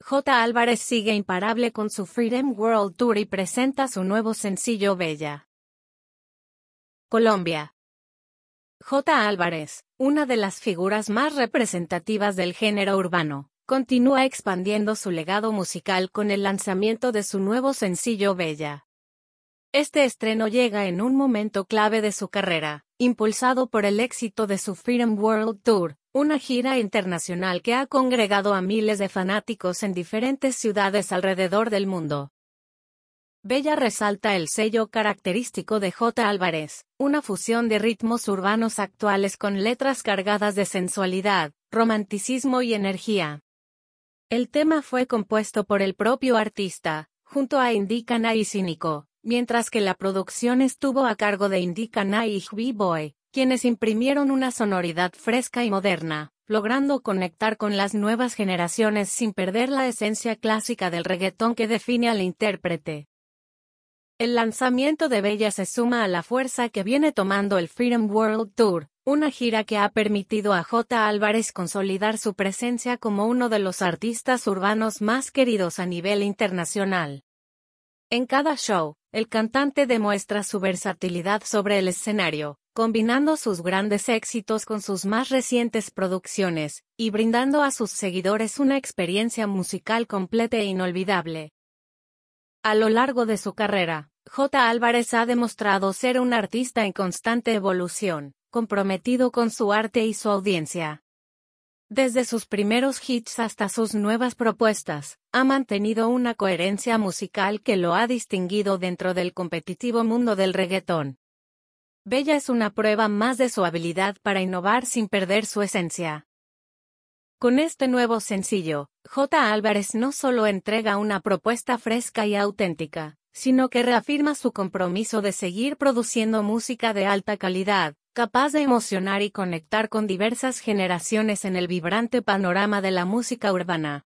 J. Álvarez sigue imparable con su Freedom World Tour y presenta su nuevo sencillo Bella. Colombia. J. Álvarez, una de las figuras más representativas del género urbano, continúa expandiendo su legado musical con el lanzamiento de su nuevo sencillo Bella. Este estreno llega en un momento clave de su carrera, impulsado por el éxito de su Freedom World Tour, una gira internacional que ha congregado a miles de fanáticos en diferentes ciudades alrededor del mundo. Bella resalta el sello característico de J. Álvarez, una fusión de ritmos urbanos actuales con letras cargadas de sensualidad, romanticismo y energía. El tema fue compuesto por el propio artista, junto a Indicana y Cínico, mientras que la producción estuvo a cargo de Indicana y B-Boy, quienes imprimieron una sonoridad fresca y moderna, logrando conectar con las nuevas generaciones sin perder la esencia clásica del reggaetón que define al intérprete. El lanzamiento de Bella se suma a la fuerza que viene tomando el Freedom World Tour, una gira que ha permitido a J. Álvarez consolidar su presencia como uno de los artistas urbanos más queridos a nivel internacional. En cada show, el cantante demuestra su versatilidad sobre el escenario, combinando sus grandes éxitos con sus más recientes producciones, y brindando a sus seguidores una experiencia musical completa e inolvidable. A lo largo de su carrera, J. Álvarez ha demostrado ser un artista en constante evolución, comprometido con su arte y su audiencia. Desde sus primeros hits hasta sus nuevas propuestas, ha mantenido una coherencia musical que lo ha distinguido dentro del competitivo mundo del reggaetón. Bella es una prueba más de su habilidad para innovar sin perder su esencia. Con este nuevo sencillo, J. Álvarez no solo entrega una propuesta fresca y auténtica, sino que reafirma su compromiso de seguir produciendo música de alta calidad, capaz de emocionar y conectar con diversas generaciones en el vibrante panorama de la música urbana.